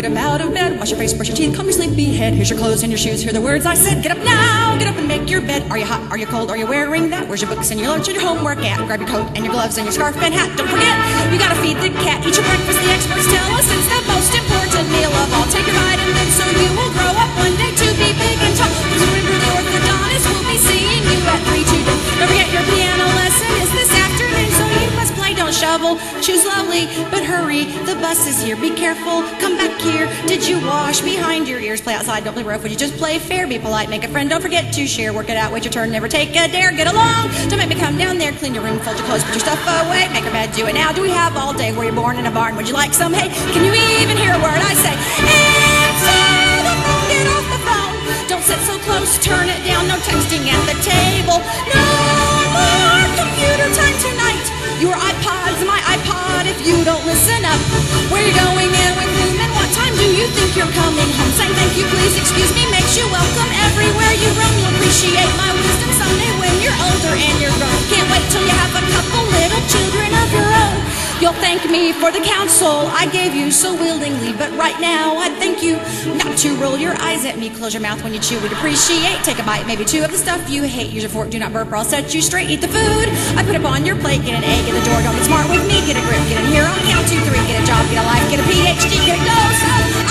get up out of bed, wash your face, brush your teeth, comb your sleepy head. Here's your clothes and your shoes, hear the words I said. Get up now, get up and make your bed. Are you hot, are you cold, are you wearing that? Where's your books and your lunch and your homework at? Grab your coat and your gloves and your scarf and hat. Don't forget, you gotta feed the cat, eat your breakfast, the experts tell us it's the most important meal of all. Take your vitamins so you will grow up one day to be big and tall. Remember the orthodontist will be seeing you at 3 today. Don't forget your piano lesson is this afternoon, so you must play, don't shovel. Choose lovely, but hurry, the bus is here. Be careful, come back here. Did you wash behind your ears? Play outside, don't play rough. Would you just play fair? Be polite, make a friend, don't forget to share. Work it out, wait your turn, never take a dare. Get along, don't make me come down there. Clean your room, fold your clothes, put your stuff away. Make your bed, do it now. Do we have all day? Were you born in a barn? Would you like some hay? Can you even hear a word I say? Answer the phone, get off the phone. Don't sit so close, turn it down. No texting at the table. No more computer time tonight. Your iPod's my iPod if you don't listen up. Where you going and with whom and what time do you think you're coming home? Saying thank you, please, excuse me makes you welcome everywhere you roam. You'll appreciate my wisdom someday when you're older and you're grown. Can't wait till you have a couple little children of your own. You'll thank me for the counsel I gave you so willingly, but right now I'd thank you not to roll your eyes at me. Close your mouth when you chew, we'd appreciate. Take a bite, maybe 2 of the stuff you hate. Use your fork, do not burp or I'll set you straight. Eat the food I put up on your plate. Get an egg in the door, don't get smart with me. Get a grip, get in here on count 2, 3. Get a job, get a life, get a PhD, get a go. So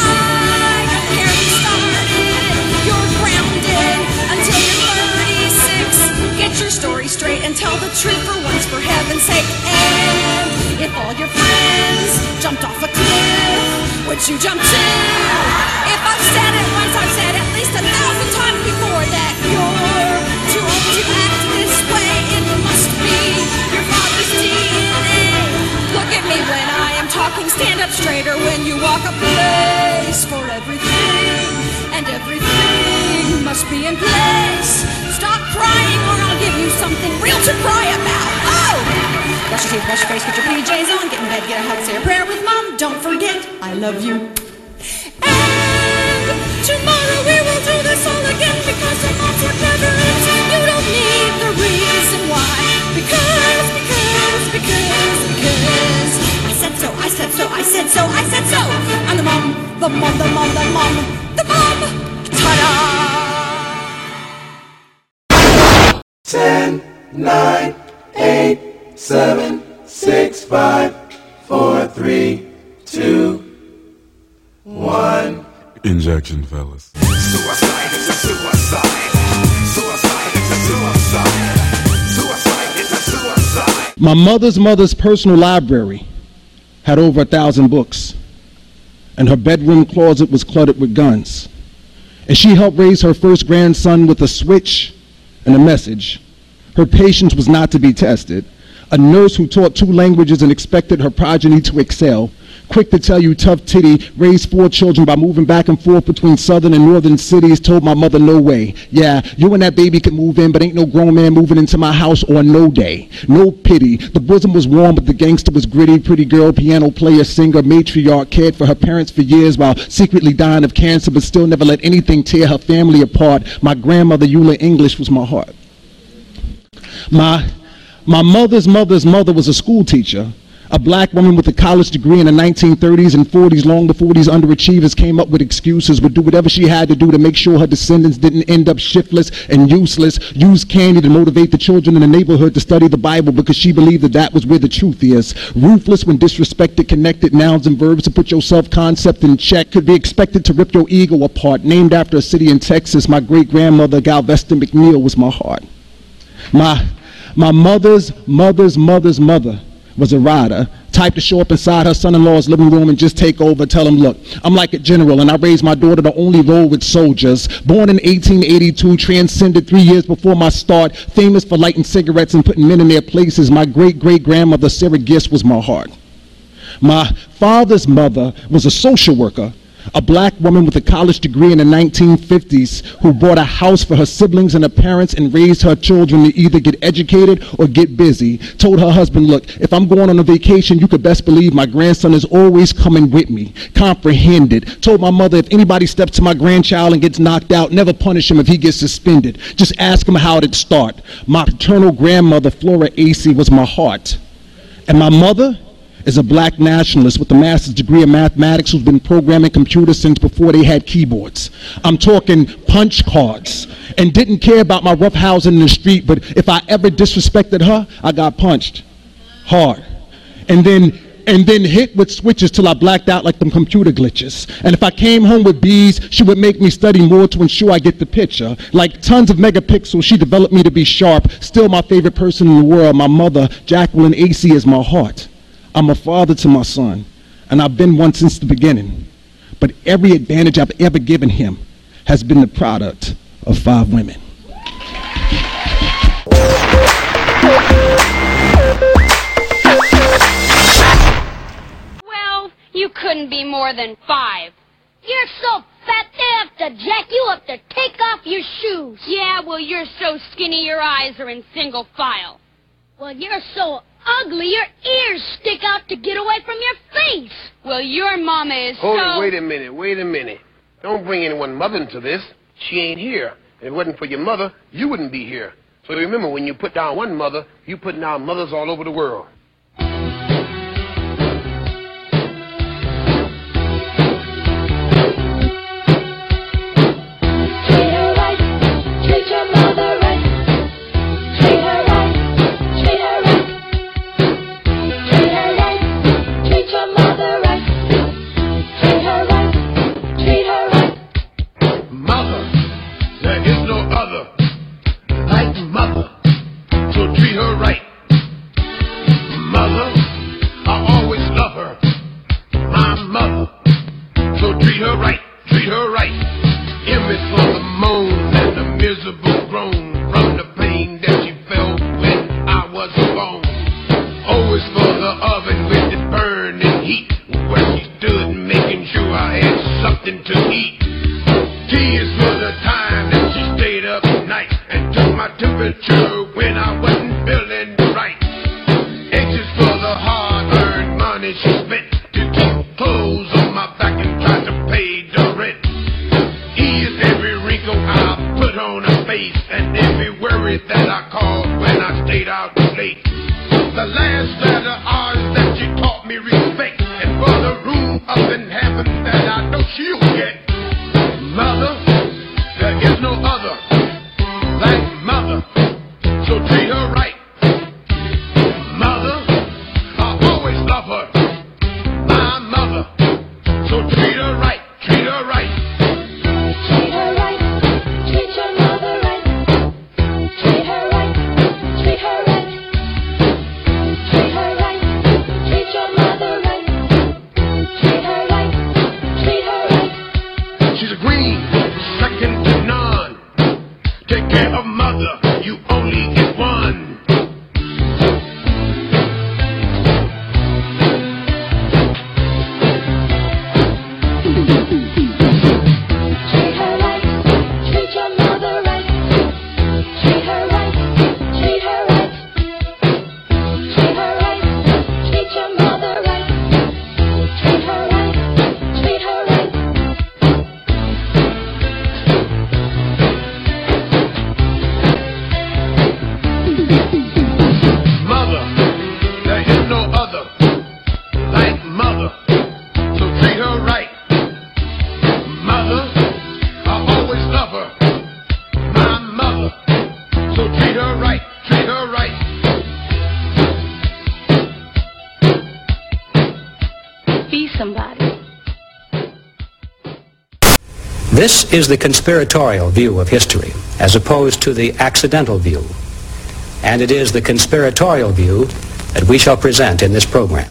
I don't care if you started, you're grounded until you're 36. Get your story straight and tell the truth for once, for heaven's sake. And if all your friends jumped off a cliff, would you jump too? If I've said it once, I've said at least 1,000 times before that you're too old to act this way. It must be your father's DNA. Look at me when I am talking, stand up straighter when you walk. A place for everything, and everything must be in place. Stop crying or I'll give you something real to cry about. Oh! Brush your teeth, brush your face, get your PJs on, get in bed, get a hug, say a prayer with Mom. Don't forget, I love you. And tomorrow we will do this all again, because the moms work never ends and you don't need the reason why. Because I said so, I said so, I said so, I said so. I'm the mom, the mom, the mom, the mom, the mom. Ta-da! 10, 9, 8, 7, 6, 5, 4, 3, 2, 1. Injection, fellas. Suicide is a suicide. Suicide is a suicide. Suicide is a suicide. My mother's personal library had over 1,000 books, and her bedroom closet was cluttered with guns. And she helped raise her first grandson with a switch and a message. Her patience was not to be tested. A nurse who taught 2 languages and expected her progeny to excel. Quick to tell you, tough titty, raised 4 children by moving back and forth between southern and northern cities. Told my mother, no way. Yeah, you and that baby can move in, but ain't no grown man moving into my house on no day. No pity. The bosom was warm, but the gangster was gritty. Pretty girl, piano player, singer, matriarch, cared for her parents for years while secretly dying of cancer, but still never let anything tear her family apart. My grandmother, Eula English, was my heart. My mother's mother was a school teacher. A black woman with a college degree in the 1930s and 40s, long before these underachievers came up with excuses, would do whatever she had to do to make sure her descendants didn't end up shiftless and useless. Use candy to motivate the children in the neighborhood to study the Bible because she believed that was where the truth is. Ruthless when disrespected, connected nouns and verbs to put your self-concept in check. Could be expected to rip your ego apart. Named after a city in Texas, my great-grandmother, Galveston McNeil, was my heart. My mother's mother was a rider, type to show up inside her son-in-law's living room and just take over, tell him, look, I'm like a general and I raised my daughter to only roll with soldiers. Born in 1882, transcended 3 years before my start, famous for lighting cigarettes and putting men in their places. My great-great-grandmother, Sarah Gist, was my heart. My father's mother was a social worker, a black woman with a college degree in the 1950s who bought a house for her siblings and her parents and raised her children to either get educated or get busy. Told her husband, look, if I'm going on a vacation, you could best believe my grandson is always coming with me. Comprehended. Told my mother, if anybody steps to my grandchild and gets knocked out, never punish him if he gets suspended. Just ask him how it'd start. My paternal grandmother, Flora Acey, was my heart. And my mother is a black nationalist with a master's degree in mathematics who's been programming computers since before they had keyboards. I'm talking punch cards, and didn't care about my roughhousing in the street, but if I ever disrespected her, I got punched hard. And then hit with switches till I blacked out like them computer glitches. And if I came home with B's, she would make me study more to ensure I get the picture. Like tons of megapixels, she developed me to be sharp. Still my favorite person in the world. My mother, Jacqueline AC, is my heart. I'm a father to my son, and I've been one since the beginning. But every advantage I've ever given him has been the product of 5 women. You couldn't be more than 5. You're so fat they have to jack you up to take off your shoes. Yeah, well, you're so skinny your eyes are in single file. Well, you're so ugly your ears stick out to get away from your face. Well, your mama is Hold it, wait a minute. Don't bring anyone mother into this. She ain't here. If it wasn't for your mother, you wouldn't be here. So remember, when you put down one mother, you put down mothers all over the world. This is the conspiratorial view of history, as opposed to the accidental view. And it is the conspiratorial view that we shall present in this program.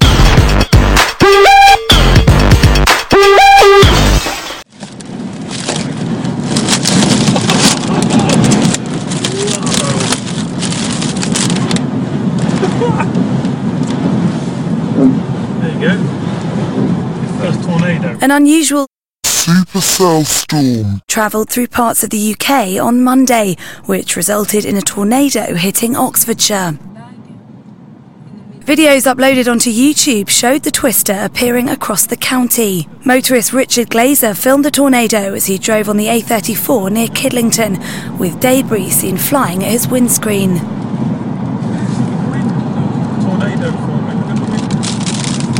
There you go. First tornado. An unusual supercell storm travelled through parts of the UK on Monday, which resulted in a tornado hitting Oxfordshire. Videos uploaded onto YouTube showed the twister appearing across the county. Motorist Richard Glazer filmed the tornado as he drove on the A34 near Kidlington, with debris seen flying at his windscreen. Tornado forming.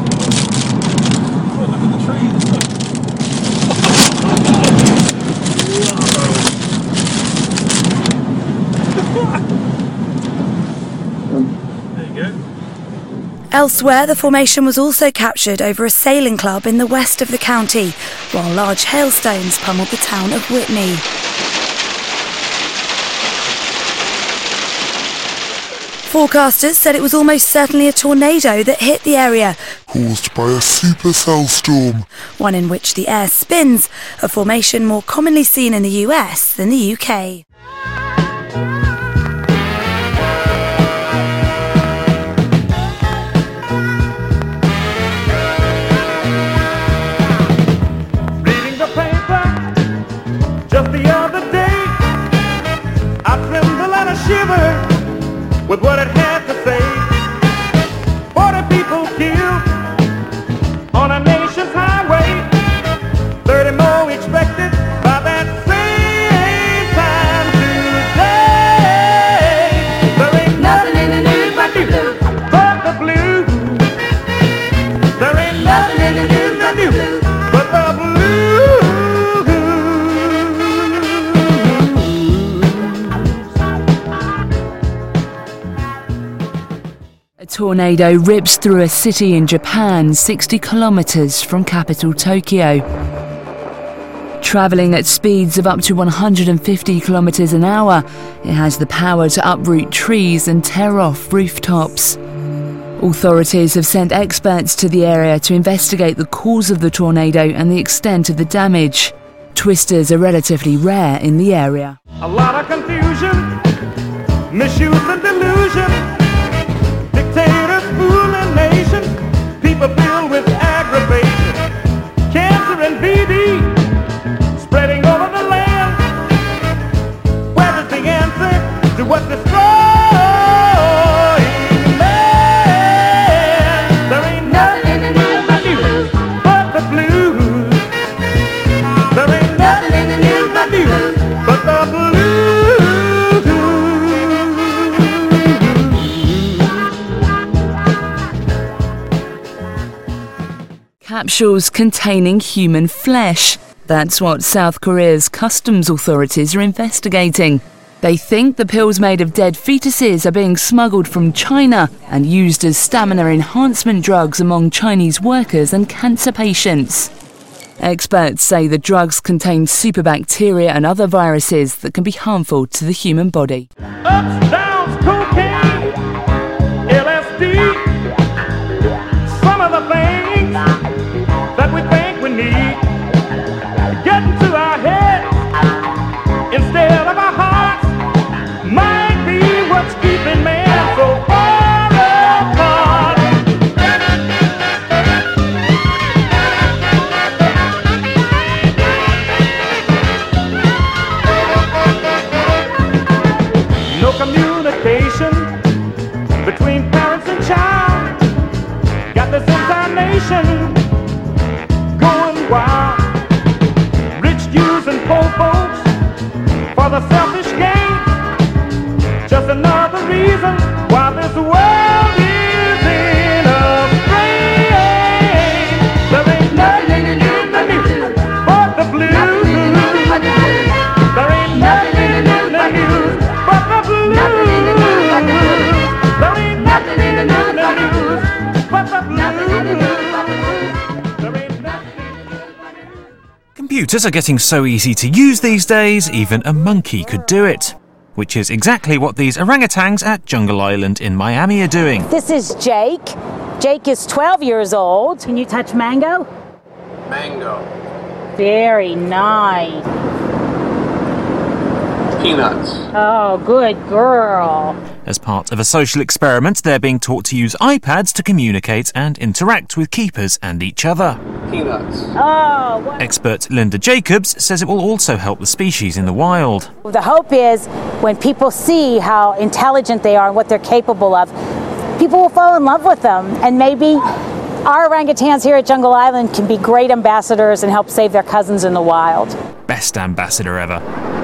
Elsewhere, the formation was also captured over a sailing club in the west of the county, while large hailstones pummeled the town of Whitney. Forecasters said it was almost certainly a tornado that hit the area, caused by a supercell storm, one in which the air spins, a formation more commonly seen in the US than the UK. Reading the paper just the other day, I tremble and I shiver with what it had to say. 40 people killed on a nation's highway, 30 more expected by that same time today. There ain't nothing in the news but the blues, but the blues. There ain't nothing in the news but the blues, but the blues. A tornado rips through a city in Japan 60 kilometers from capital Tokyo. Travelling at speeds of up to 150 kilometers an hour, it has the power to uproot trees and tear off rooftops. Authorities have sent experts to the area to investigate the cause of the tornado and the extent of the damage. Twisters are relatively rare in the area. A lot of confusion, misuse and delusion. Dictators fooling nations, people filled with aggravation, cancer and BD spreading over the land. Where is the answer to what's destroying man? There ain't nothing in the news but the blues. There ain't nothing in the news but the blues, but the blues. Capsules containing human flesh. That's what South Korea's customs authorities are investigating. They think the pills made of dead fetuses are being smuggled from China and used as stamina enhancement drugs among Chinese workers and cancer patients. Experts say the drugs contain superbacteria and other viruses that can be harmful to the human body. Ups, downs, cocaine, LSD, some of the things that we think we need get into our head instead of our hearts, might be what's keeping man so far apart. No communication between parents and child, got this entire nation going wild. Rich using poor folks for the selfish gain. Just another reason why this world is in a strain. There ain't nothing in the news but the blues. There ain't nothing in the news but the blues. There ain't nothing in the news but the blues. Computers are getting so easy to use these days, even a monkey could do it. Which is exactly what these orangutans at Jungle Island in Miami are doing. This is Jake. Jake is 12 years old. Can you touch Mango? Mango. Very nice. Peanuts. Oh, good girl. As part of a social experiment, they're being taught to use iPads to communicate and interact with keepers and each other. Peanuts. Oh, what? Expert Linda Jacobs says it will also help the species in the wild. The hope is when people see how intelligent they are and what they're capable of, people will fall in love with them, and maybe our orangutans here at Jungle Island can be great ambassadors and help save their cousins in the wild. Best ambassador ever.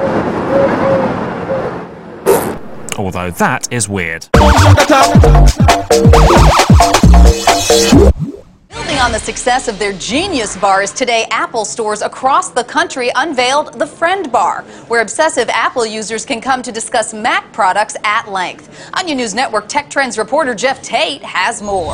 Although that is weird. Building Building on the success of their Genius bars, today Apple stores across the country unveiled the Friend Bar, where obsessive Apple users can come to discuss Mac products at length. Onion News Network Tech Trends reporter Jeff Tate has more.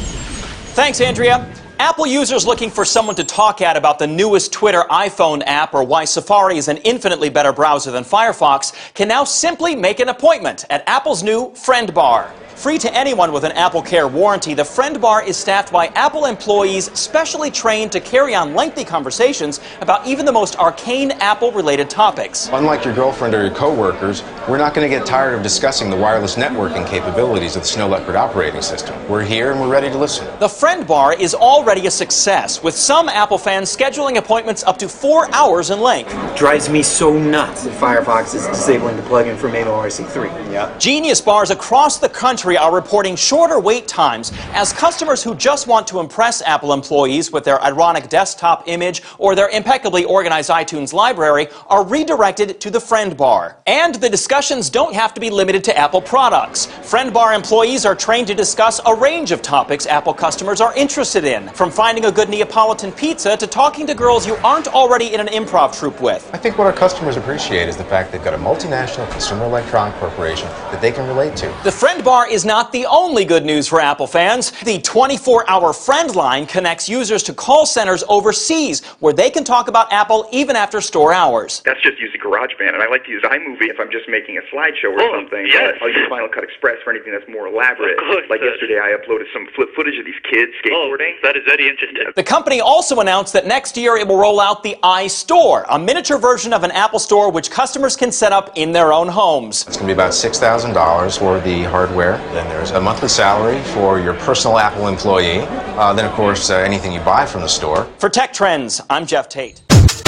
Thanks, Andrea. Apple users looking for someone to talk at about the newest Twitter iPhone app or why Safari is an infinitely better browser than Firefox can now simply make an appointment at Apple's new Friend Bar. Free to anyone with an AppleCare warranty, the Friend Bar is staffed by Apple employees specially trained to carry on lengthy conversations about even the most arcane Apple-related topics. Unlike your girlfriend or your coworkers, we're not going to get tired of discussing the wireless networking capabilities of the Snow Leopard operating system. We're here and we're ready to listen. The Friend Bar is already a success, with some Apple fans scheduling appointments up to 4 hours in length. Drives me so nuts that Firefox is disabling the plugin for MemoRC3. Yeah. Genius bars across the country are reporting shorter wait times as customers who just want to impress Apple employees with their ironic desktop image or their impeccably organized iTunes library are redirected to the Friend Bar. And the discussions don't have to be limited to Apple products. Friend Bar employees are trained to discuss a range of topics Apple customers are interested in, from finding a good Neapolitan pizza to talking to girls you aren't already in an improv troupe with. I think what our customers appreciate is the fact they've got a multinational consumer electronic corporation that they can relate to. The Friend Bar is not the only good news for Apple fans. The 24-hour Friend Line connects users to call centers overseas where they can talk about Apple even after store hours. That's just using GarageBand, and I like to use iMovie if I'm just making a slideshow or something. Yes. I'll use Final Cut Express for anything that's more elaborate. Like yesterday, I uploaded some footage of these kids skateboarding. That is very interesting. The company also announced that next year it will roll out the iStore, a miniature version of an Apple Store which customers can set up in their own homes. It's going to be about $6,000 for the hardware. Then there's a monthly salary for your personal Apple employee. Then, of course, anything you buy from the store. For Tech Trends, I'm Jeff Tate.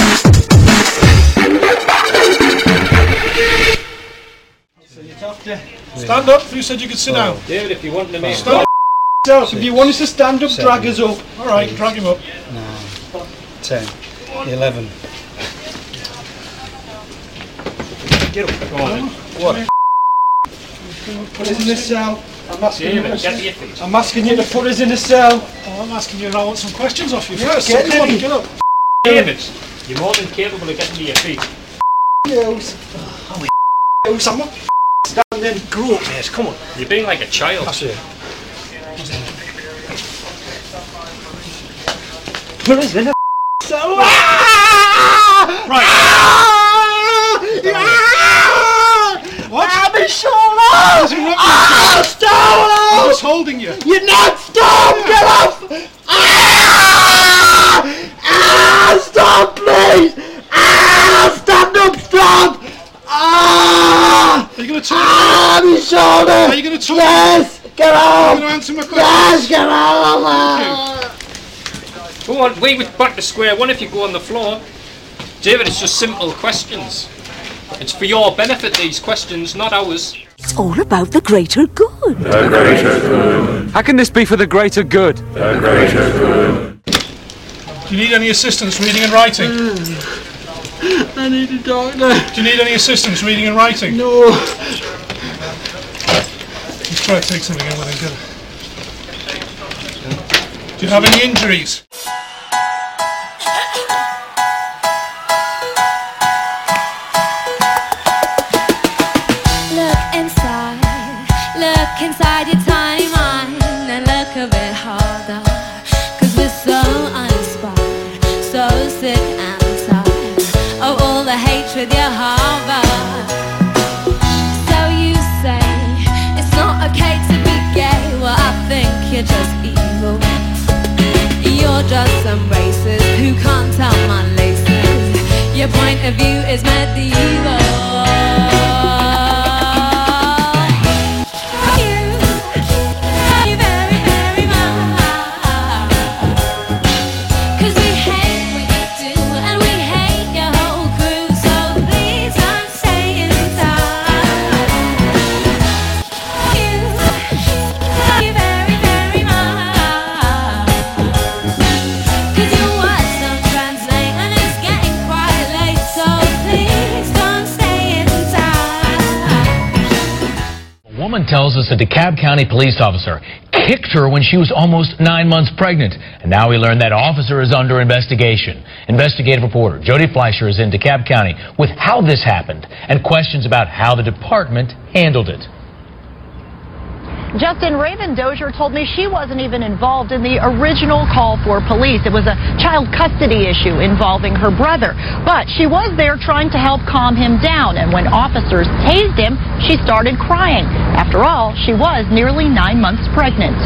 Stand up. Who said you could sit down? David, if you want to make stand up. If you want us to stand up, drag us up. All right, drag him up. 10, 11. Get up. Go on. What? Put us in the cell. I'm asking you to put us in a cell. Oh, I'm asking you, and I want some questions off you first. So come on, get up. David, you're more than capable of getting to your feet. I'm not standing. Grow up, mate. Come on. You're being like a child. That's it. Put us in a cell. Right. What? I'm in shoulder! Stop! I'm just holding you. You're not! Stop! Get off! Stop, please! Stand up! Stop! Are you going to talk? I'm in shoulder! Are you going to talk? Yes! Get off! Are you going to answer my questions? Yes! Get off! Go on, wait, back to square one if you go on the floor. David, it's just simple questions. It's for your benefit, these questions, not ours. It's all about the greater good. The greater good. How can this be for the greater good? The greater good. Do you need any assistance reading and writing? I need a doctor. Do you need any assistance reading and writing? No. Let's try to take something in with him. Do you have any injuries? Look inside your tiny mind and look a bit harder, 'cause we're so uninspired, so sick and tired of all the hatred you harbor. So you say it's not okay to be gay. Well, I think you're just evil. You're just some racist who can't tell my laces. Your point of view is medieval. Tells us a DeKalb County police officer kicked her when she was almost 9 months pregnant. And now we learn that officer is under investigation. Investigative reporter Jody Fleischer is in DeKalb County with how this happened and questions about how the department handled it. Justin, Raven Dozier told me she wasn't even involved in the original call for police. It was a child custody issue involving her brother. But she was there trying to help calm him down. And when officers tased him, she started crying. After all, she was nearly 9 months pregnant.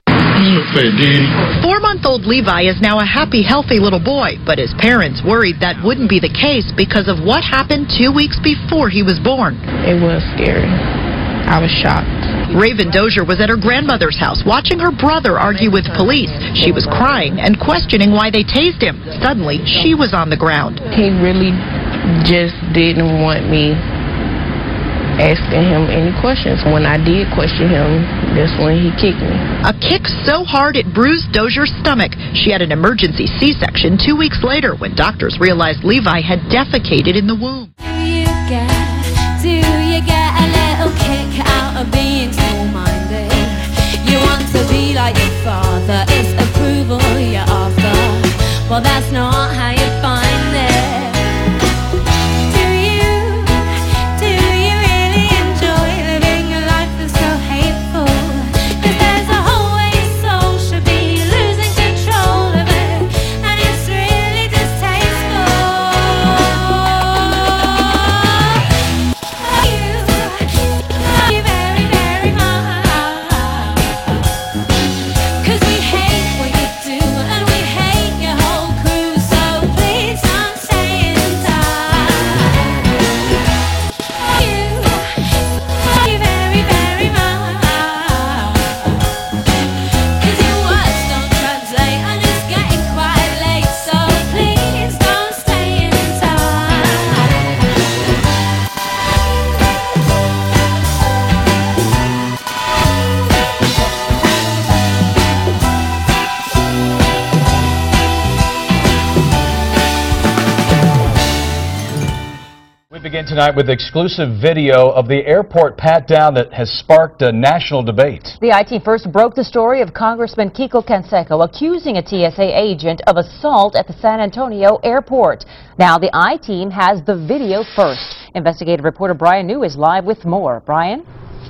4-month-old Levi is now a happy, healthy little boy, but his parents worried that wouldn't be the case because of what happened 2 weeks before he was born. It was scary. I was shocked. Raven Dozier was at her grandmother's house watching her brother argue with police. She was crying and questioning why they tased him. Suddenly, she was on the ground. He really just didn't want me asking him any questions. When I did question him, that's when he kicked me. A kick so hard it bruised Dozier's stomach. She had an emergency C-section 2 weeks later when doctors realized Levi had defecated in the womb. Do you get a little kick out of being small-minded? You want to be like your father, it's approval you're after. Well, that's not how you find it. Do you really enjoy living a life that's so hateful? 'Cause there's a whole way your soul should be losing control of it, and it's really distasteful. Begin tonight with exclusive video of the airport pat-down that has sparked a national debate. The I-Team first broke the story of Congressman Kiko Canseco accusing a TSA agent of assault at the San Antonio airport. Now the I-Team has the video first. Investigative reporter Brian New is live with more. Brian?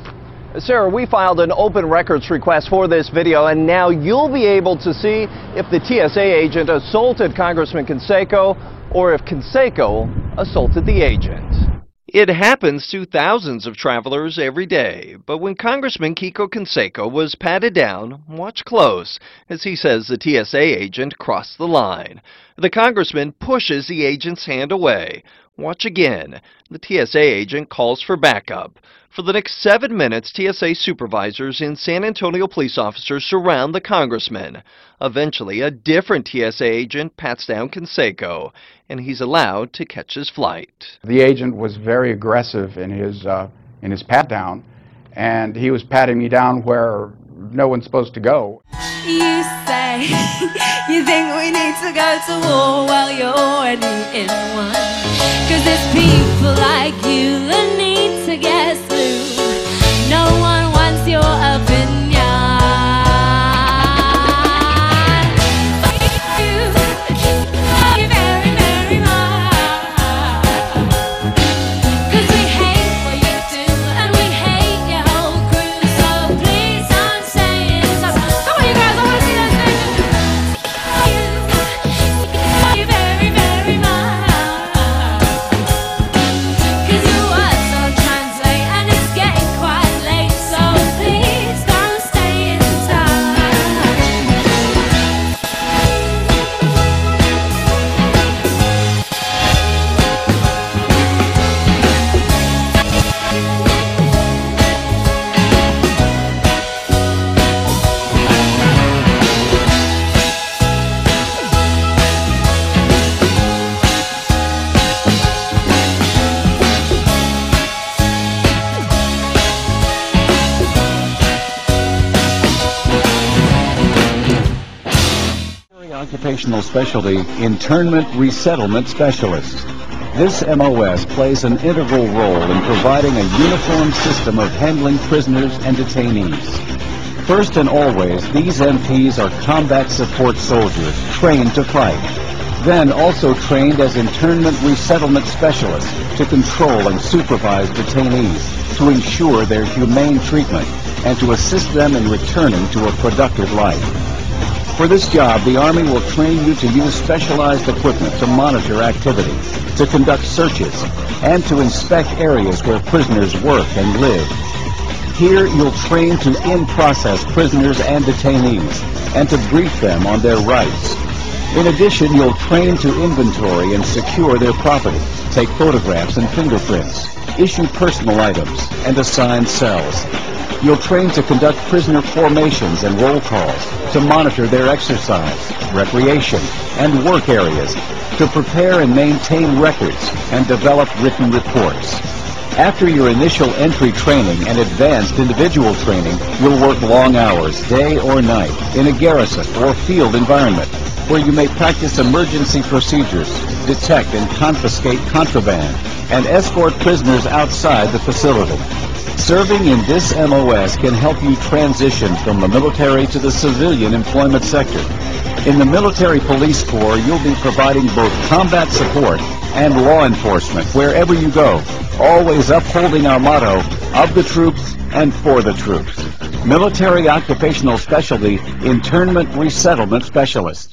Sarah, we filed an open records request for this video, and now you'll be able to see if the TSA agent assaulted Congressman Canseco or if Canseco assaulted the agent. It happens to thousands of travelers every day, but when Congressman Kiko Canseco was patted down, watch close as he says the TSA agent crossed the line. The congressman pushes the agent's hand away. Watch again. The TSA agent calls for backup. For the next 7 minutes, TSA supervisors and San Antonio police officers surround the congressman. Eventually, a different TSA agent pats down Canseco, and he's allowed to catch his flight. The agent was very aggressive in his pat down, and he was patting me down where no one's supposed to go. You say you think we need to go to war, well you're already in one. 'Cause there's people like you that need to get through. No one wants your opinion. Occupational specialty, internment resettlement specialist. This MOS plays an integral role in providing a uniform system of handling prisoners and detainees. First and always, these MPs are combat support soldiers trained to fight. Then also trained as internment resettlement specialists to control and supervise detainees, to ensure their humane treatment, and to assist them in returning to a productive life. For this job, the Army will train you to use specialized equipment to monitor activity, to conduct searches, and to inspect areas where prisoners work and live. Here, you'll train to in-process prisoners and detainees, and to brief them on their rights. In addition, you'll train to inventory and secure their property, take photographs and fingerprints, issue personal items, and assign cells. You'll train to conduct prisoner formations and roll calls, to monitor their exercise, recreation, and work areas, to prepare and maintain records, and develop written reports. After your initial entry training and advanced individual training, you'll work long hours, day or night, in a garrison or field environment, where you may practice emergency procedures, detect and confiscate contraband, and escort prisoners outside the facility. Serving in this MOS can help you transition from the military to the civilian employment sector. In the Military Police Corps, you'll be providing both combat support and law enforcement wherever you go, always upholding our motto, of the troops and for the troops. Military Occupational Specialty, Internment Resettlement Specialist.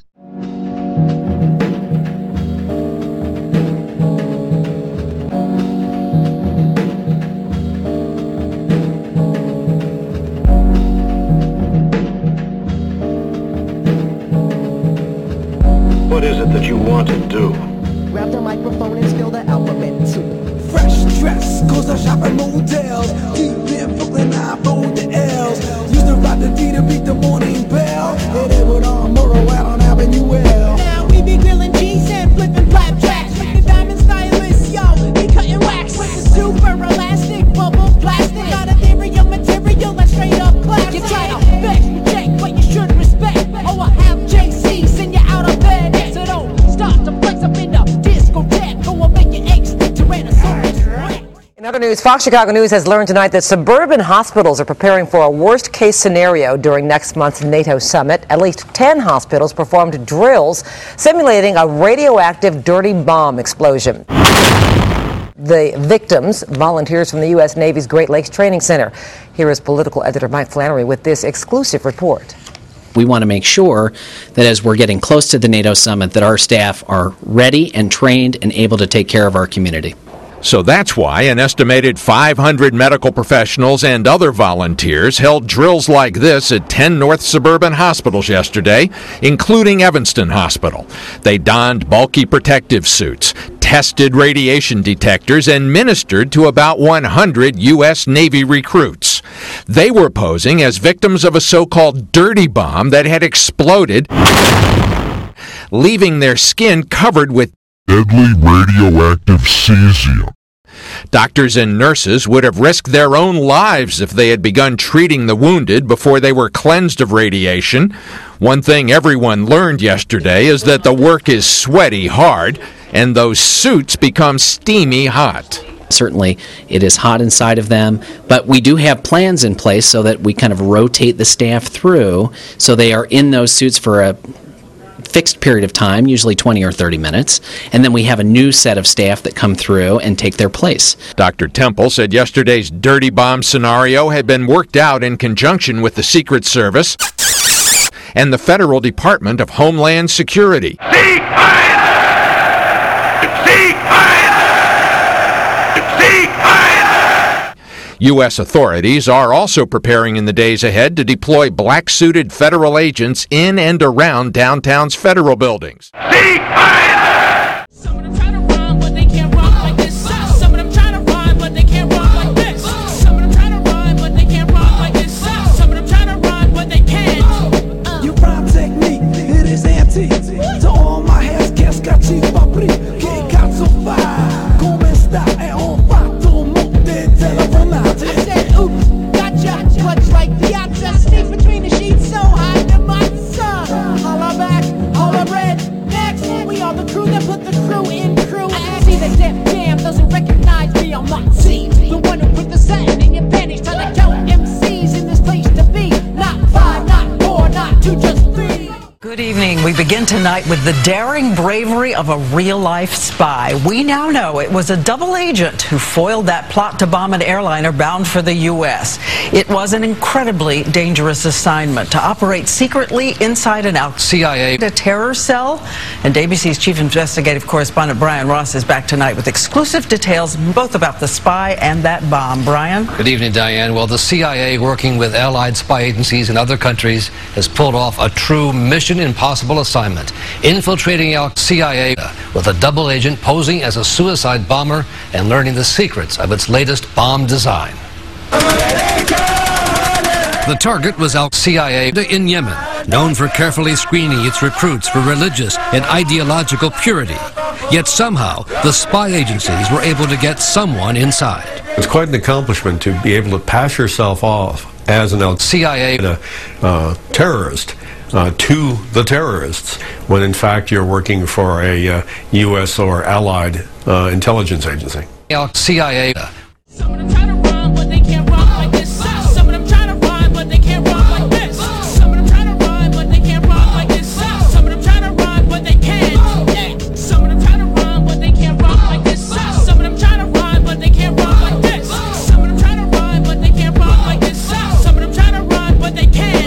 What is it that you want to do? Grab the microphone and spill the alphabet too. Fresh dress, cause I shop at Models. Deep in Brooklyn, I fold the L's. Used to ride the D to beat the morning bell. And it would on Murrow out on Avenue L. Now we be grilling cheese and flipping flapjacks. With the diamond stylists, yo, they cutting wax. With the super elastic bubble plastic. Got ethereal material that's straight up classic. You try to vex, reject, but you should respect. Oh, I have JC, send you out of bed. So don't start to flex up in the discotheque. Go and make your eggs stick to In other news, Fox Chicago News has learned tonight that suburban hospitals are preparing for a worst-case scenario during next month's NATO summit. At least 10 hospitals performed drills simulating a radioactive dirty bomb explosion. The victims, volunteers from the U.S. Navy's Great Lakes Training Center. Here is political editor Mike Flannery with this exclusive report. We want to make sure that as we're getting close to the NATO summit that our staff are ready and trained and able to take care of our community. So that's why an estimated 500 medical professionals and other volunteers held drills like this at 10 North Suburban hospitals yesterday, including Evanston Hospital. They donned bulky protective suits, tested radiation detectors, and ministered to about 100 U.S. Navy recruits. They were posing as victims of a so-called dirty bomb that had exploded, leaving their skin covered with deadly radioactive cesium. Doctors and nurses would have risked their own lives if they had begun treating the wounded before they were cleansed of radiation. One thing everyone learned yesterday is that the work is sweaty hard, and those suits become steamy hot. Certainly, it is hot inside of them, but we do have plans in place so that we kind of rotate the staff through so they are in those suits for a fixed period of time, usually 20 or 30 minutes, and then we have a new set of staff that come through and take their place. Dr. Temple said yesterday's dirty bomb scenario had been worked out in conjunction with the Secret Service and the Federal Department of Homeland Security. U.S. authorities are also preparing in the days ahead to deploy black-suited federal agents in and around downtown's federal buildings. The one who put the satin in your panties, trying to count MCs in this place to be. Not 2, just 3. Good evening. We begin tonight with the daring bravery of a real-life spy. We now know it was a double agent who foiled that plot to bomb an airliner bound for the U.S. It was an incredibly dangerous assignment to operate secretly inside an CIA a terror cell. And ABC's chief investigative correspondent Brian Ross is back tonight with exclusive details both about the spy and that bomb. Brian? Good evening, Diane. Well, the CIA, working with allied spy agencies in other countries, has pulled off a true mission impossible assignment, infiltrating our CIA with a double agent posing as a suicide bomber and learning the secrets of its latest bomb design. The target was Al CIA in Yemen, known for carefully screening its recruits for religious and ideological purity. Yet somehow, the spy agencies were able to get someone inside. It's quite an accomplishment to be able to pass yourself off as an CIA terrorist to the terrorists, when in fact you're working for a U.S. or allied intelligence agency. CIA. Some of them try to run, but they can't run like this. Some of them try to run, but they can't run like this. Some of them try to run, but they can't run like this. Some of them try to run, but they can't. Some of them try to run, but they can't run like this. Some of them try to run, but they can't run like this. Some of them try to run, but they can't run like this. Some of them try to run, but they can't.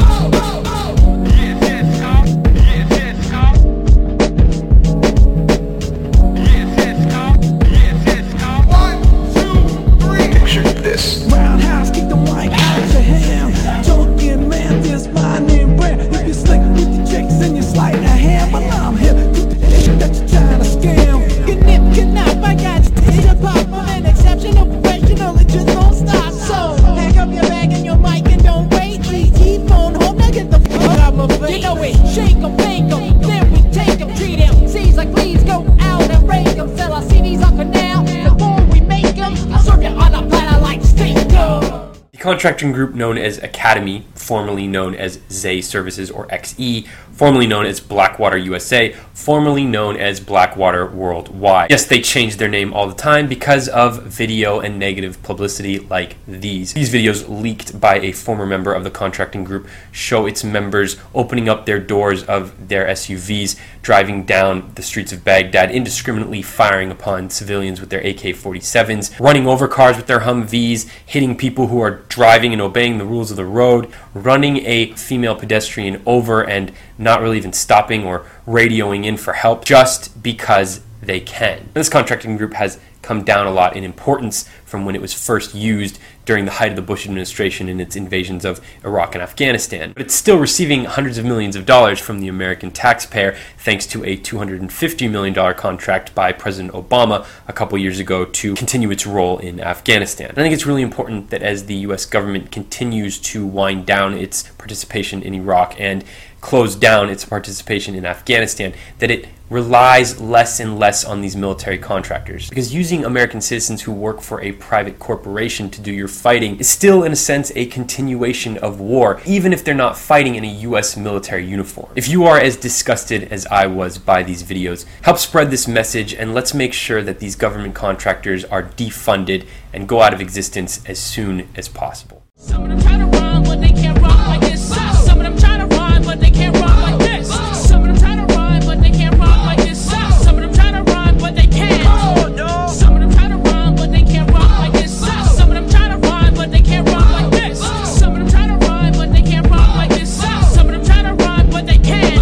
Roundhouse, keep the mic out your hand. Talking man, this my name brand. If you slick with the chicks and you sleight of hand, well I'm here to the nigga that you're trying to scam. Get nip, get nap, I got you. Hit a pop, I'm an exceptional professional, it just don't stop. So pack up your bag and your mic and don't wait. Keep phone home, now get the fuck out my face. You know it, shake 'em, bake 'em, then we take 'em, treat 'em. Seeds like please go out and rake 'em. Sell our CDs on canal before we make 'em. I serve you on a platter like steak. The contracting group known as Academy, formerly known as Zay Services or XE, formerly known as Blackwater USA, formerly known as Blackwater Worldwide. Yes, they change their name all the time because of video and negative publicity like these. These videos leaked by a former member of the contracting group show its members opening up their doors of their SUVs, driving down the streets of Baghdad, indiscriminately firing upon civilians with their AK-47s, running over cars with their Humvees, hitting people who are driving and obeying the rules of the road, running a female pedestrian over and not really even stopping or radioing in for help just because they can. This contracting group has come down a lot in importance from when it was first used during the height of the Bush administration in its invasions of Iraq and Afghanistan. But it's still receiving hundreds of millions of dollars from the American taxpayer thanks to a $250 million contract by President Obama a couple years ago to continue its role in Afghanistan. And I think it's really important that as the U.S. government continues to wind down its participation in Iraq and close down its participation in Afghanistan, that it relies less and less on these military contractors. Because using American citizens who work for a private corporation to do your fighting is still, in a sense, a continuation of war, even if they're not fighting in a U.S. military uniform. If you are as disgusted as I was by these videos, help spread this message and let's make sure that these government contractors are defunded and go out of existence as soon as possible. Some of them try to run, but they can't run like this. Some of them try to run, but they can't run like this. Some of them try to run, but they can't run like this. Some of them try to run, but they can't. Some of them try to run, but they can't run like this. Some of them try to run, but they can't run like this. Some of them try to run, but they can't run like this. Some of them try to run, but they can't.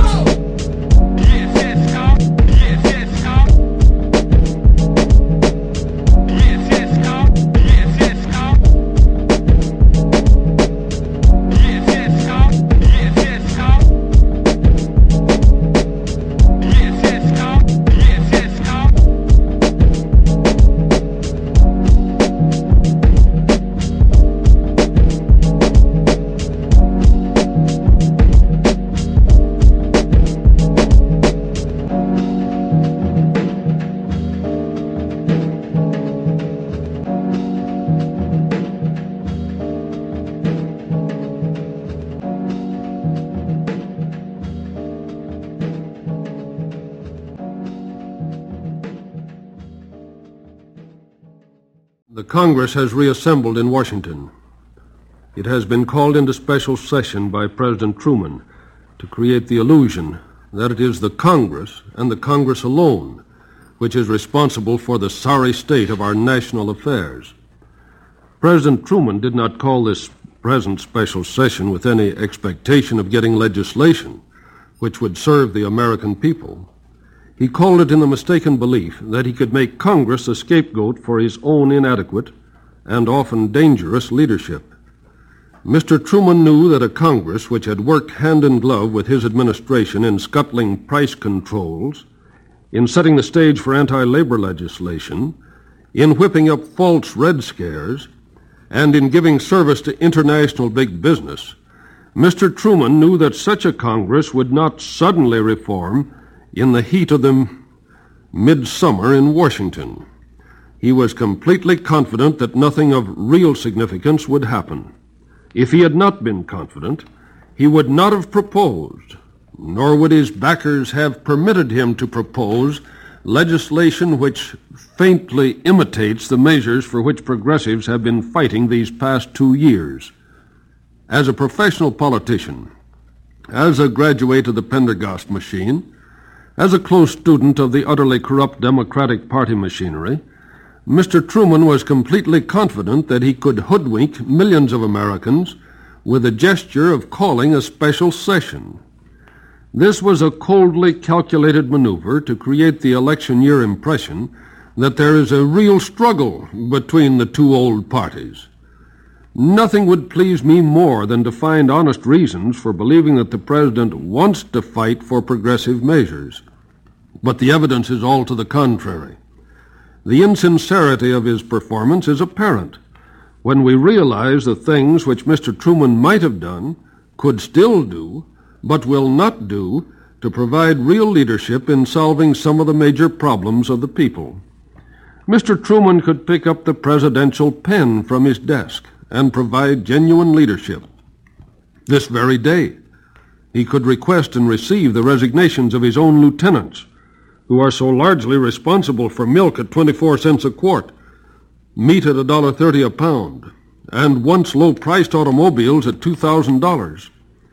The Congress has reassembled in Washington. It has been called into special session by President Truman to create the illusion that it is the Congress and the Congress alone which is responsible for the sorry state of our national affairs. President Truman did not call this present special session with any expectation of getting legislation which would serve the American people. He called it in the mistaken belief that he could make Congress a scapegoat for his own inadequate and often dangerous leadership. Mr. Truman knew that a Congress which had worked hand in glove with his administration in scuttling price controls, in setting the stage for anti-labor legislation, in whipping up false red scares, and in giving service to international big business, Mr. Truman knew that such a Congress would not suddenly reform in the heat of the midsummer in Washington. He was completely confident that nothing of real significance would happen. If he had not been confident, he would not have proposed, nor would his backers have permitted him to propose legislation which faintly imitates the measures for which progressives have been fighting these past 2 years. As a professional politician, as a graduate of the Pendergast machine, as a close student of the utterly corrupt Democratic Party machinery, Mr. Truman was completely confident that he could hoodwink millions of Americans with a gesture of calling a special session. This was a coldly calculated maneuver to create the election year impression that there is a real struggle between the two old parties. Nothing would please me more than to find honest reasons for believing that the President wants to fight for progressive measures. But the evidence is all to the contrary. The insincerity of his performance is apparent when we realize the things which Mr. Truman might have done, could still do, but will not do to provide real leadership in solving some of the major problems of the people. Mr. Truman could pick up the presidential pen from his desk and provide genuine leadership. This very day, he could request and receive the resignations of his own lieutenants, who are so largely responsible for milk at 24 cents a quart, meat at $1.30 a pound, and once low-priced automobiles at $2,000.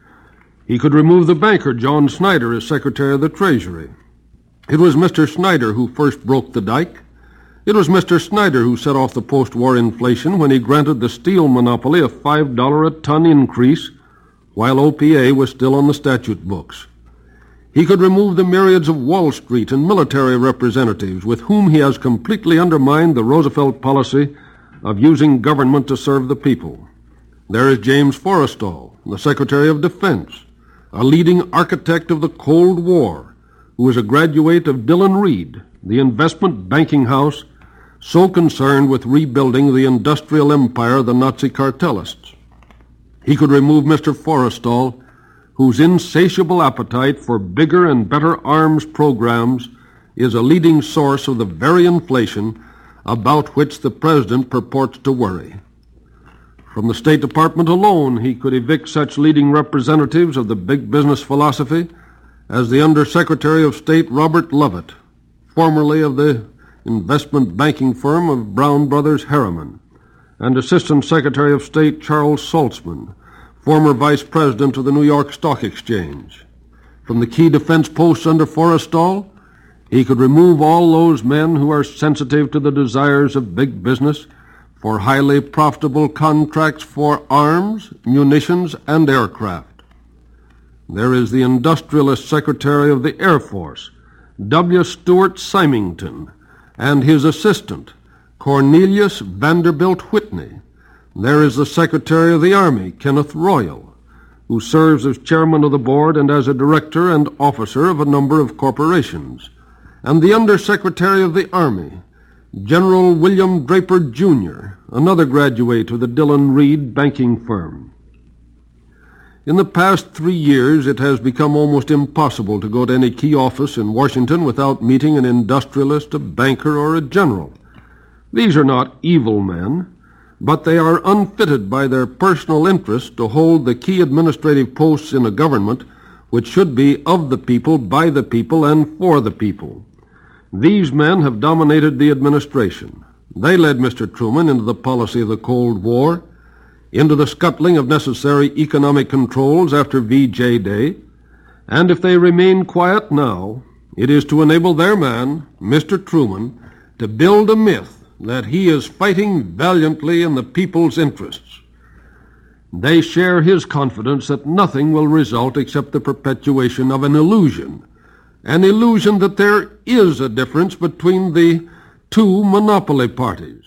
He could remove the banker, John Snyder, as Secretary of the Treasury. It was Mr. Snyder who first broke the dike. It was Mr. Snyder who set off the post-war inflation when he granted the steel monopoly a $5 a ton increase while OPA was still on the statute books. He could remove the myriads of Wall Street and military representatives with whom he has completely undermined the Roosevelt policy of using government to serve the people. There is James Forrestal, the Secretary of Defense, a leading architect of the Cold War, who is a graduate of Dillon Reed, the investment banking house so concerned with rebuilding the industrial empire of the Nazi cartelists. He could remove Mr. Forrestal, whose insatiable appetite for bigger and better arms programs is a leading source of the very inflation about which the President purports to worry. From the State Department alone, he could evict such leading representatives of the big business philosophy as the Undersecretary of State Robert Lovett, formerly of the investment banking firm of Brown Brothers Harriman, and Assistant Secretary of State Charles Saltzman, former Vice President of the New York Stock Exchange. From the key defense posts under Forrestal, he could remove all those men who are sensitive to the desires of big business for highly profitable contracts for arms, munitions, and aircraft. There is the Industrialist Secretary of the Air Force, W. Stuart Symington, and his assistant, Cornelius Vanderbilt Whitney. There is the Secretary of the Army, Kenneth Royal, who serves as chairman of the board and as a director and officer of a number of corporations, and the Undersecretary of the Army, General William Draper, Jr., another graduate of the Dillon Reed banking firm. In the past 3 years, it has become almost impossible to go to any key office in Washington without meeting an industrialist, a banker, or a general. These are not evil men, but they are unfitted by their personal interest to hold the key administrative posts in a government which should be of the people, by the people, and for the people. These men have dominated the administration. They led Mr. Truman into the policy of the Cold War, into the scuttling of necessary economic controls after VJ Day, And if they remain quiet now, it is to enable their man, Mr. Truman, to build a myth that he is fighting valiantly in the people's interests. They share his confidence that nothing will result except the perpetuation of an illusion that there is a difference between the two monopoly parties.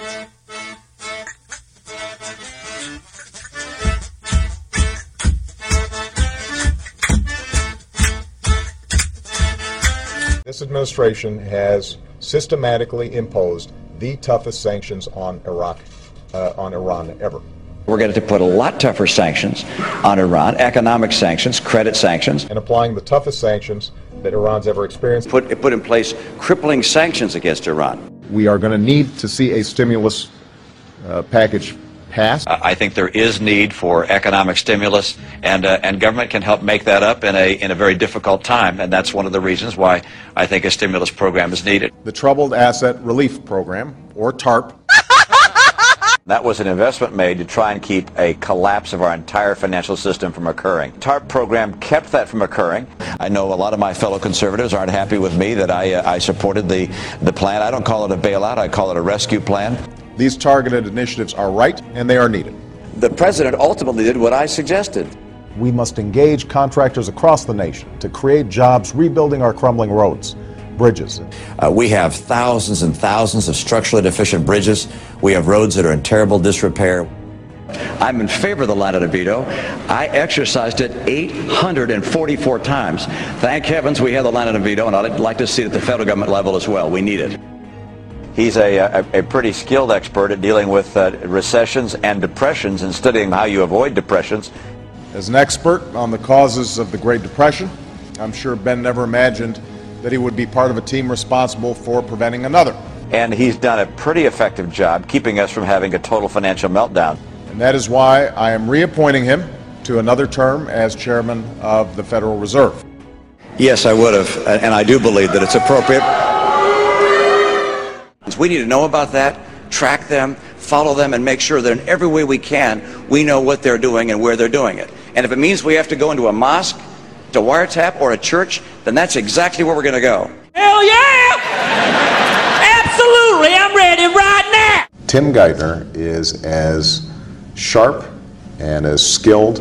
This administration has systematically imposed the toughest sanctions on Iran ever. We're going to put a lot tougher sanctions on Iran, economic sanctions, credit sanctions. And applying the toughest sanctions that Iran's ever experienced. Put in place crippling sanctions against Iran. We are going to need to see a stimulus package passed. I think there is need for economic stimulus, and government can help make that up in a very difficult time, and that's one of the reasons why I think a stimulus program is needed. The Troubled Asset Relief Program, or TARP. That was an investment made to try and keep a collapse of our entire financial system from occurring. TARP program kept that from occurring. I know a lot of my fellow conservatives aren't happy with me that I supported the plan. I don't call it a bailout, I call it a rescue plan. These targeted initiatives are right, and they are needed. The president ultimately did what I suggested. We must engage contractors across the nation to create jobs rebuilding our crumbling roads, bridges. We have thousands and thousands of structurally deficient bridges. We have roads that are in terrible disrepair. I'm in favor of the line item veto. I exercised it 844 times. Thank heavens we have the line item veto, and I'd like to see it at the federal government level as well. We need it. He's a pretty skilled expert at dealing with recessions and depressions and studying how you avoid depressions. As an expert on the causes of the Great Depression, I'm sure Ben never imagined that he would be part of a team responsible for preventing another. And he's done a pretty effective job keeping us from having a total financial meltdown. And that is why I am reappointing him to another term as chairman of the Federal Reserve. Yes, I would have, and I do believe that it's appropriate. We need to know about that, track them, follow them, and make sure that in every way we can, we know what they're doing and where they're doing it. And if it means we have to go into a mosque, to wiretap, or a church, then that's exactly where we're going to go. Hell yeah! Absolutely, I'm ready right now! Tim Geithner is as sharp and as skilled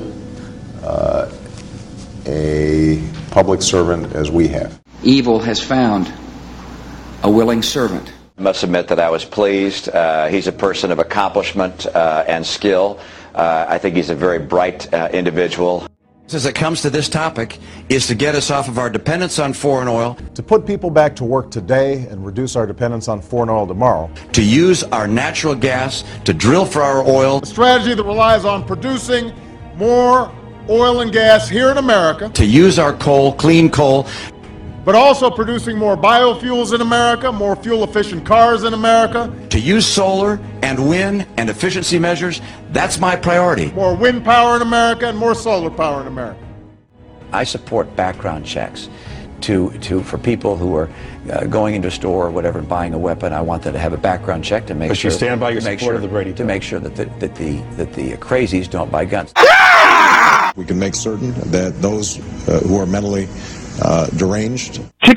a public servant as we have. Evil has found a willing servant. I must admit that I was pleased. He's a person of accomplishment and skill. I think he's a very bright individual. As it comes to this topic, is to get us off of our dependence on foreign oil. To put people back to work today and reduce our dependence on foreign oil tomorrow. To use our natural gas to drill for our oil. A strategy that relies on producing more oil and gas here in America. To use our coal, clean coal. But also producing more biofuels in America, more fuel-efficient cars in America. To use solar and wind and efficiency measures, that's my priority. More wind power in America and more solar power in America. I support background checks for people who are going into a store or whatever and buying a weapon. I want them to have a background check to make but sure. You stand by your support of the Brady to make sure that the crazies don't buy guns. We can make certain that those who are mentally deranged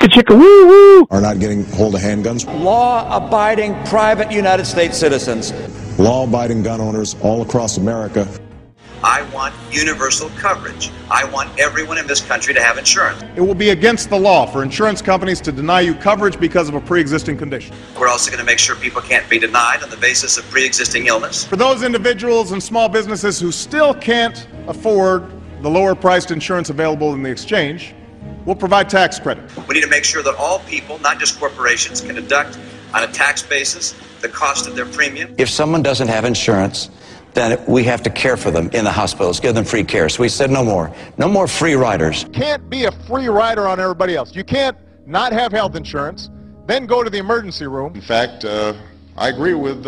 are not getting hold of handguns. Law-abiding private United States citizens. Law-abiding gun owners all across America. I want universal coverage. I want everyone in this country to have insurance. It will be against the law for insurance companies to deny you coverage because of a pre-existing condition. We're also going to make sure people can't be denied on the basis of pre-existing illness. For those individuals and small businesses who still can't afford the lower-priced insurance available in the exchange, we'll provide tax credit. We need to make sure that all people, not just corporations, can deduct on a tax basis the cost of their premium. If someone doesn't have insurance, then we have to care for them in the hospitals, give them free care. So we said no more. No more free riders. You can't be a free rider on everybody else. You can't not have health insurance, then go to the emergency room. In fact, I agree with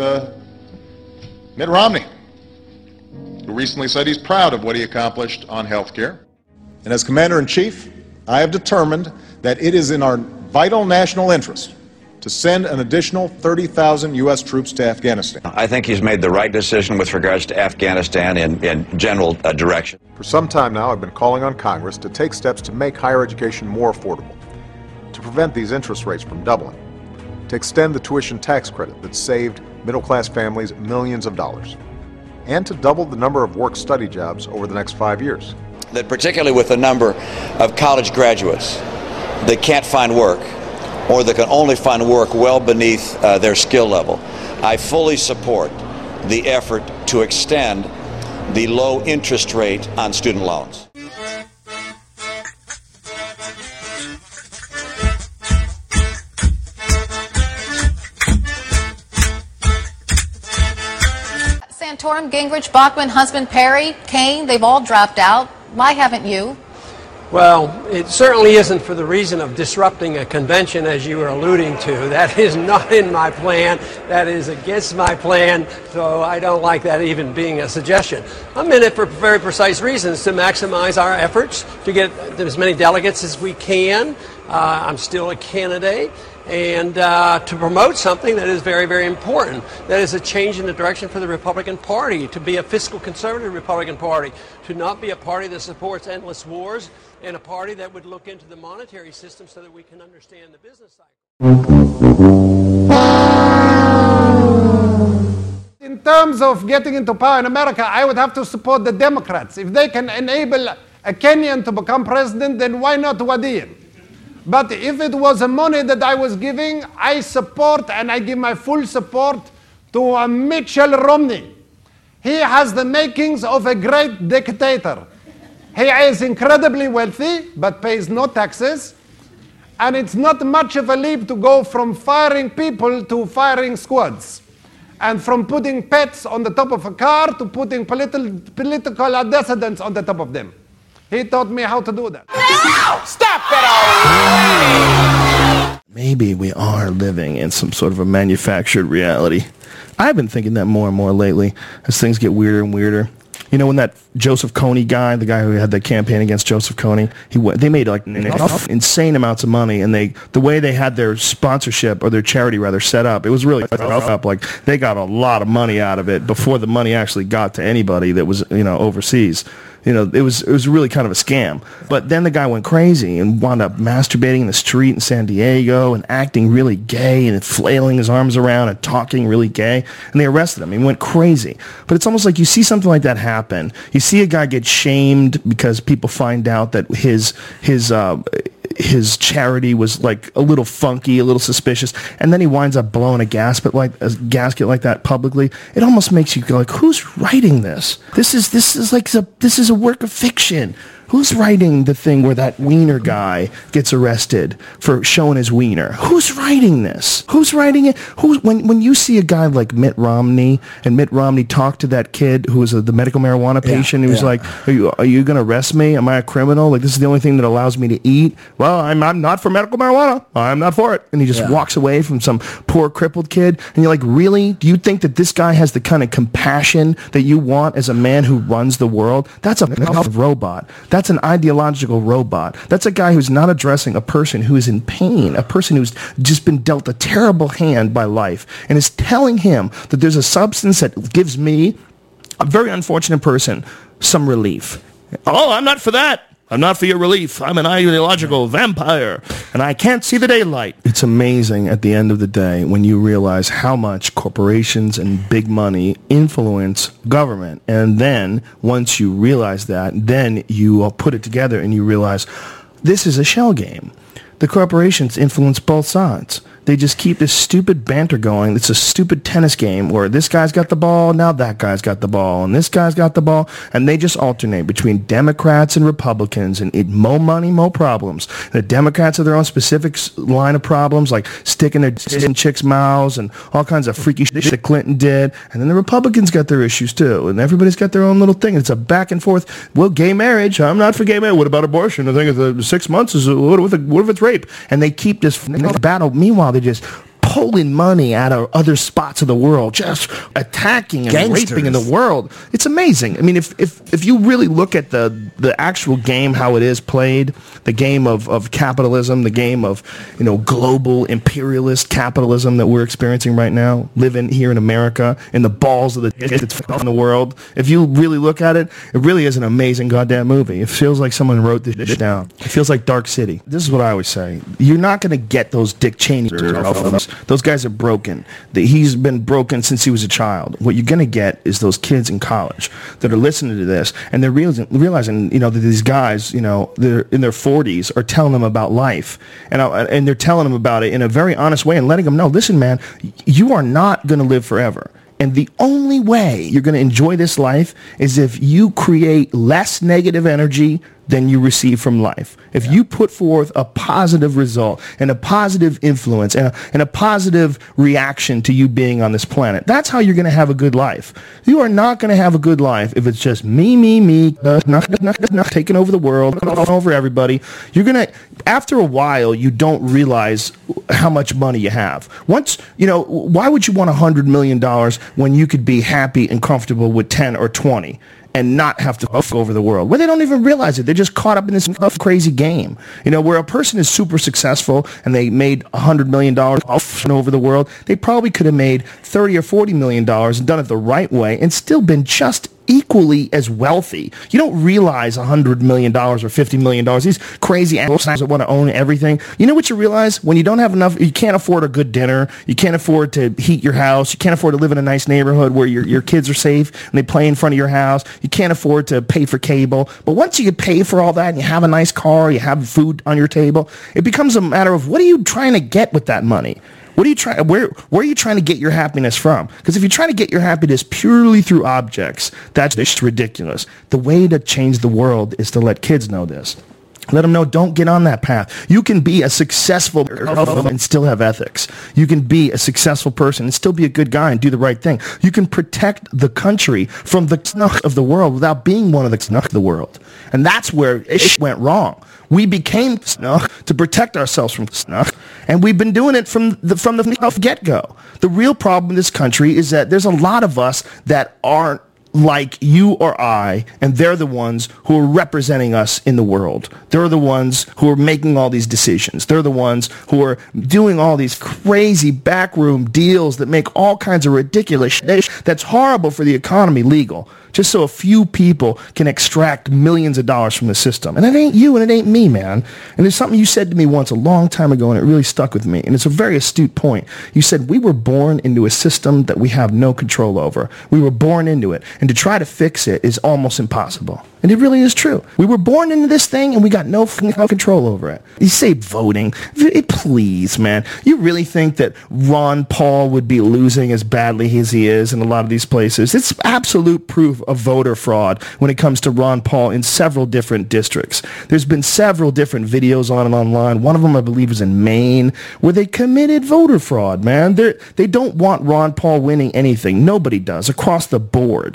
Mitt Romney, who recently said he's proud of what he accomplished on health care. And as Commander-in-Chief, I have determined that it is in our vital national interest to send an additional 30,000 U.S. troops to Afghanistan. I think he's made the right decision with regards to Afghanistan in general direction. For some time now, I've been calling on Congress to take steps to make higher education more affordable, to prevent these interest rates from doubling, to extend the tuition tax credit that saved middle-class families millions of dollars, and to double the number of work-study jobs over the next 5 years. That particularly with the number of college graduates that can't find work, or that can only find work well beneath their skill level, I fully support the effort to extend the low interest rate on student loans. Santorum, Gingrich, Bachmann, Husband, Perry, Kaine, they've all dropped out. Why haven't you? Well, it certainly isn't for the reason of disrupting a convention, as you were alluding to. That is not in my plan. That is against my plan, so I don't like that even being a suggestion. I'm in it for very precise reasons, to maximize our efforts to get as many delegates as we can. I'm still a candidate. And to promote something that is very, very important. That is a change in the direction for the Republican Party, to be a fiscal conservative Republican Party, to not be a party that supports endless wars, and a party that would look into the monetary system so that we can understand the business cycle. In terms of getting into power in America, I would have to support the Democrats. If they can enable a Kenyan to become president, then why not Wadian? But if it was money that I was giving, I support and I give my full support to Mitchell Romney. He has the makings of a great dictator. He is incredibly wealthy, but pays no taxes. And it's not much of a leap to go from firing people to firing squads. And from putting pets on the top of a car to putting political dissidents on the top of them. He taught me how to do that. Stop that already! Maybe we are living in some sort of a manufactured reality. I've been thinking that more and more lately as things get weirder and weirder. You know, when that Joseph Kony guy, the guy who had the campaign against Joseph Kony, they made like insane amounts of money, and the way they had their sponsorship, or their charity rather, set up, it was really up. Like, they got a lot of money out of it before the money actually got to anybody that was, overseas. It was really kind of a scam. But then the guy went crazy and wound up masturbating in the street in San Diego and acting really gay and flailing his arms around and talking really gay. And they arrested him. He went crazy. But it's almost like you see something like that happen. You see a guy get shamed because people find out that his charity was like a little funky, a little suspicious, and then he winds up blowing a gasket like that publicly. It almost makes you go like, who's writing this? This is a work of fiction. Who's writing the thing where that wiener guy gets arrested for showing his wiener? Who's writing this? Who's writing it? When you see a guy like Mitt Romney, and Mitt Romney talked to that kid who was the medical marijuana patient, who was like, are you going to arrest me? Am I a criminal? Like, this is the only thing that allows me to eat? Well, I'm not for medical marijuana. I'm not for it. And he just walks away from some poor crippled kid. And you're like, really? Do you think that this guy has the kind of compassion that you want as a man who runs the world? That's a robot. That's an ideological robot. That's a guy who's not addressing a person who is in pain, a person who's just been dealt a terrible hand by life, and is telling him that there's a substance that gives me, a very unfortunate person, some relief. Oh, I'm not for that. I'm not for your relief. I'm an ideological vampire, and I can't see the daylight. It's amazing at the end of the day when you realize how much corporations and big money influence government. And then once you realize that, then you put it together and you realize this is a shell game. The corporations influence both sides. They just keep this stupid banter going. It's a stupid tennis game where this guy's got the ball, now that guy's got the ball, and this guy's got the ball, and they just alternate between Democrats and Republicans, and more money, more problems. The Democrats have their own specific line of problems, like sticking their dicks in chicks' mouths and all kinds of freaky shit that Clinton did, and then the Republicans got their issues too, and everybody's got their own little thing. It's a back and forth. Well, gay marriage, I'm not for gay marriage. What about abortion? I think 6 months is, what if it's rape? And they keep this battle. Meanwhile, they just pulling money out of other spots of the world, just attacking and Gangsters. raping in the world. It's amazing. I mean, if you really look at the actual game, how it is played, the game of capitalism, the game of, you know, global imperialist capitalism that we're experiencing right now, living here in America, in the balls of the that's in the world. If you really look at it, it really is an amazing goddamn movie. It feels like someone wrote this shit down. It feels like Dark City. This is what I always say. You're not going to get those Dick Cheney. Those guys are broken. He's been broken since he was a child. What you're going to get is those kids in college that are listening to this, and they're realizing, you know, that these guys, you know, they're in their 40s, are telling them about life, and they're telling them about it in a very honest way and letting them know, listen, man, you are not going to live forever. And the only way you're going to enjoy this life is if you create less negative energy than you receive from life. If you put forth a positive result and a positive influence and a positive reaction to you being on this planet, that's how you're going to have a good life. You are not going to have a good life if it's just me, not taking over the world, over everybody. You're going to, after a while, you don't realize how much money you have. Once, you know, why would you want $100 million when you could be happy and comfortable with 10 or 20? And not have to go over the world, where they don't even realize it. They're just caught up in this crazy game. You know, where a person is super successful and they made $100 million over the world, they probably could have made $30 or $40 million and done it the right way and still been just equally as wealthy. You don't realize $100 million or $50 million. These crazy assholes that want to own everything. You know what you realize? When you don't have enough, you can't afford a good dinner. You can't afford to heat your house. You can't afford to live in a nice neighborhood where your kids are safe and they play in front of your house. You can't afford to pay for cable. But once you pay for all that and you have a nice car, you have food on your table, it becomes a matter of, what are you trying to get with that money? What are you trying? Where are you trying to get your happiness from? Because if you're trying to get your happiness purely through objects, that's just ridiculous. The way to change the world is to let kids know this. Let them know, don't get on that path. You can be a successful and still have ethics. You can be a successful person and still be a good guy and do the right thing. You can protect the country from the snuck of the world without being one of the snuck of the world. And that's where it went wrong. We became snuck to protect ourselves from snuck, and we've been doing it from the get-go. The real problem in this country is that there's a lot of us that aren't like you or I, and they're the ones who are representing us in the world. They're the ones who are making all these decisions. They're the ones who are doing all these crazy backroom deals that make all kinds of ridiculous shit that's horrible for the economy legal, just so a few people can extract millions of dollars from the system. And it ain't you and it ain't me, man. And there's something you said to me once a long time ago, and it really stuck with me. And it's a very astute point. You said, we were born into a system that we have no control over. We were born into it. And to try to fix it is almost impossible. And it really is true. We were born into this thing, and we got no control over it. You say voting. Please, man. You really think that Ron Paul would be losing as badly as he is in a lot of these places? It's absolute proof of voter fraud when it comes to Ron Paul in several different districts. There's been several different videos on and online. One of them, I believe, is in Maine, where they committed voter fraud, man. They don't want Ron Paul winning anything. Nobody does, across the board.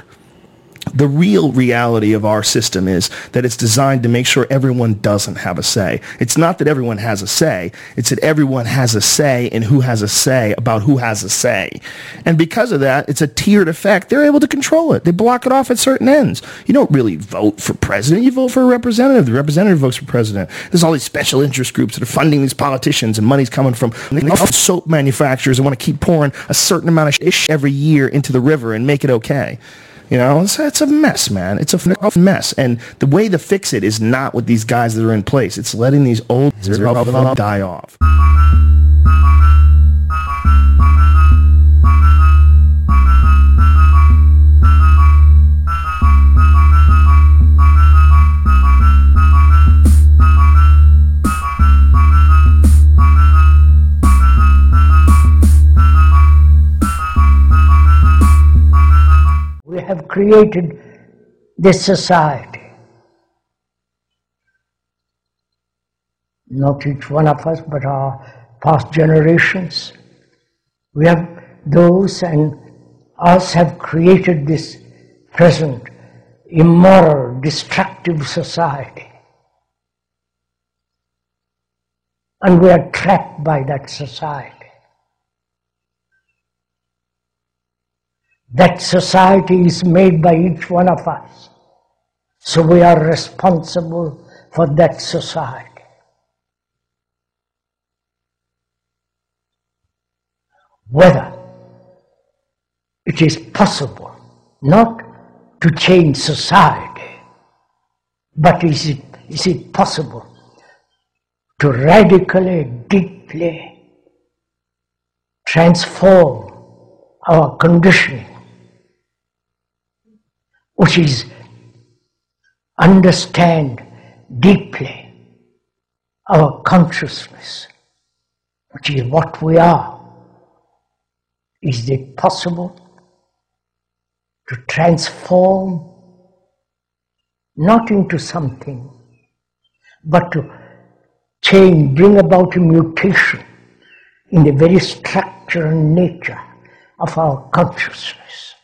The real reality of our system is that it's designed to make sure everyone doesn't have a say. It's not that everyone has a say. It's that everyone has a say in who has a say about who has a say. And because of that, it's a tiered effect. They're able to control it. They block it off at certain ends. You don't really vote for president. You vote for a representative. The representative votes for president. There's all these special interest groups that are funding these politicians, and money's coming from soap manufacturers that want to keep pouring a certain amount of shit every year into the river and make it okay. You know, it's a mess, man. It's a mess. And the way to fix it is not with these guys that are in place. It's letting these old die off. We have created this society. Not each one of us, but our past generations. We have those and us have created this present immoral, destructive society. And we are trapped by that society. That society is made by each one of us. So we are responsible for that society. Whether it is possible not to change society, but is it possible to radically, deeply transform our conditioning, which is understand deeply our consciousness, which is what we are. Is it possible to transform not into something, but to change, bring about a mutation in the very structure and nature of our consciousness?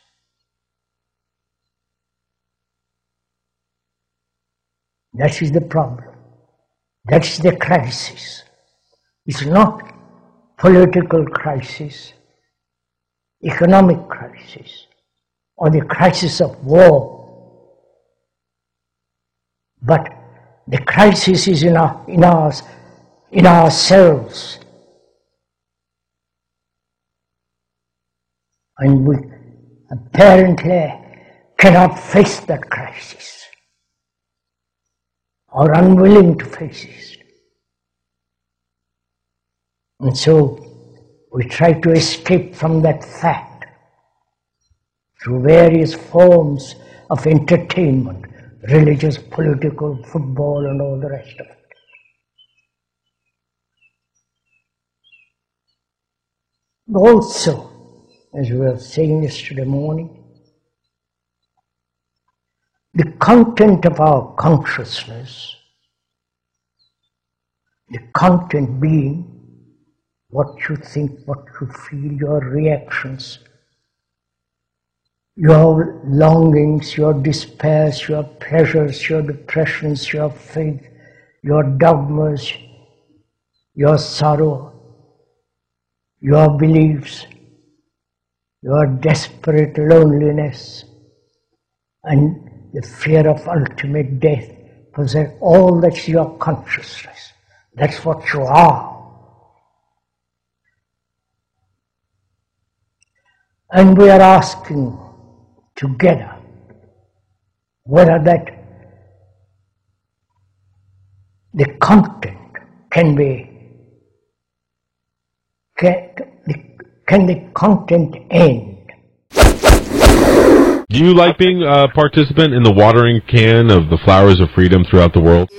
That is the problem. That is the crisis. It's not political crisis, economic crisis, or the crisis of war. But the crisis is in ourselves. And we apparently cannot face that crisis, or unwilling to face it. And so we try to escape from that fact through various forms of entertainment, religious, political, football, and all the rest of it. Also, as we were saying yesterday morning, the content of our consciousness, the content being what you think, what you feel, your reactions, your longings, your despairs, your pleasures, your depressions, your faith, your dogmas, your sorrow, your beliefs, your desperate loneliness, and the fear of ultimate death. Possess all that's your consciousness. That's what you are. And we are asking together whether that the content can the content end? Do you like being a participant in the watering can of the flowers of freedom throughout the world?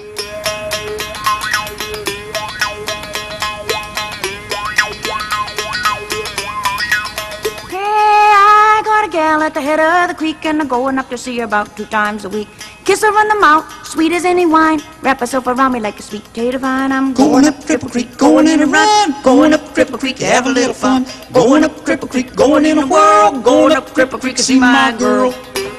Gal at the head of the creek, and I'm going up to see her about 2 times a week. Kiss her on the mouth, sweet as any wine. Wrap herself around me like a sweet potato vine. I'm going up Cripple Creek, going in a run. Going up Cripple Creek to have a little fun. Going up Cripple Creek, going in a whirl. Going up Cripple Creek to see my girl.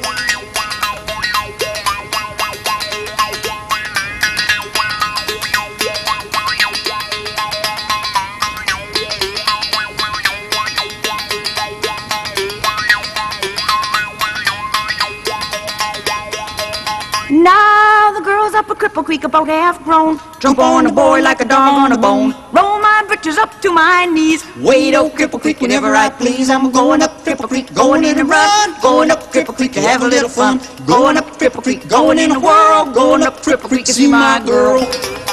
Now the girls up at Cripple Creek about half grown. Jump on a boy like a dog on a bone. Roll my britches up to my knees. Wade up Cripple Creek whenever I please. I'm going up Cripple Creek, going in a run. Going up Cripple Creek to have a little fun. Going up Cripple Creek, going in a whirl. Going up Cripple Creek to see my girl.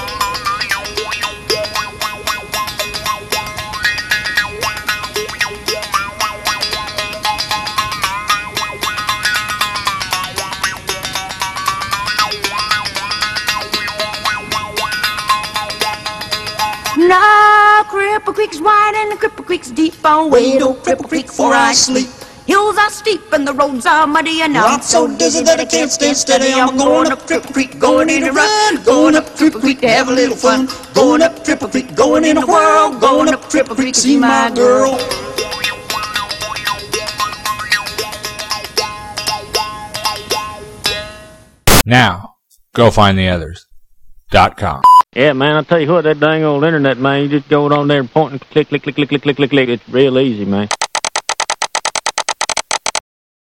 Now Cripple Creek's wide and the Cripple Creek's deep. I'll wade up Cripple Creek before I sleep. Hills are steep and the roads are muddy, and I'm so dizzy that I can't stay steady. I'm going up Cripple Creek, going in a run. Going up Cripple Creek to have a little fun. Going up Cripple Creek, going in a whirl. Going up Cripple Creek to see my girl. Now, go find the others.com. Yeah, man, I'll tell you what, that dang old internet, man, you just go on there and point and click, click, click, click, click, click, click, click. It's real easy, man.